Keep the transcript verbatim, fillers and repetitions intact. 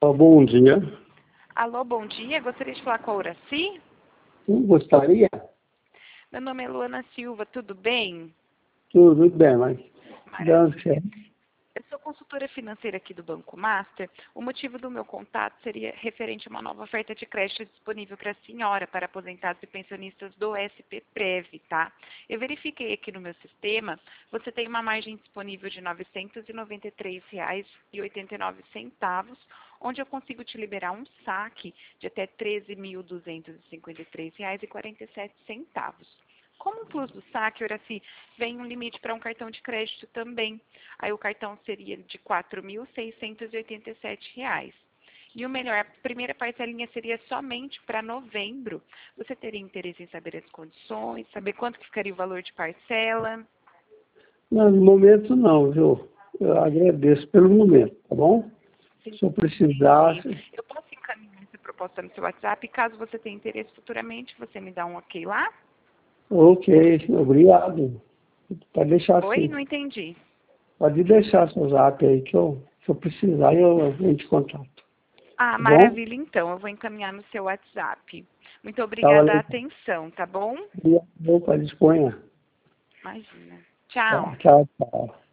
Alô, bom dia. Alô, bom dia. Gostaria de falar com a Uraci? Sim, gostaria? Meu nome é Luana Silva, tudo bem? Tudo bem, mas... Maravilha. Eu sou consultora financeira aqui do Banco Master. O motivo do meu contato seria referente a uma nova oferta de crédito disponível para a senhora, para aposentados e pensionistas do S P Prev, tá? Eu verifiquei aqui no meu sistema, você tem uma margem disponível de novecentos e noventa e três reais e oitenta e nove centavos, onde eu consigo te liberar um saque de até treze mil duzentos e cinquenta e três reais e quarenta e sete centavos. Como um plus do saque, Horaci, vem um limite para um cartão de crédito também. Aí o cartão seria de quatro mil seiscentos e oitenta e sete reais. E o melhor, a primeira parcelinha seria somente para novembro. Você teria interesse em saber as condições, saber quanto que ficaria o valor de parcela? Não, no momento não, viu? Eu agradeço pelo momento, tá bom? Sim, Se eu precisasse... eu posso encaminhar essa proposta no seu WhatsApp. Caso você tenha interesse futuramente, você me dá um ok lá? Ok, obrigado. Pode deixar Oi? assim. Não entendi. Pode deixar seu zap aí, que eu, se eu precisar, eu entro em contato. Ah, Tá bom? maravilha, então. Eu vou encaminhar no seu WhatsApp. Muito Tá, obrigada a valeu. atenção, tá bom? Obrigado, pode disponha. Imagina. Tá, Tchau. tchau, tchau.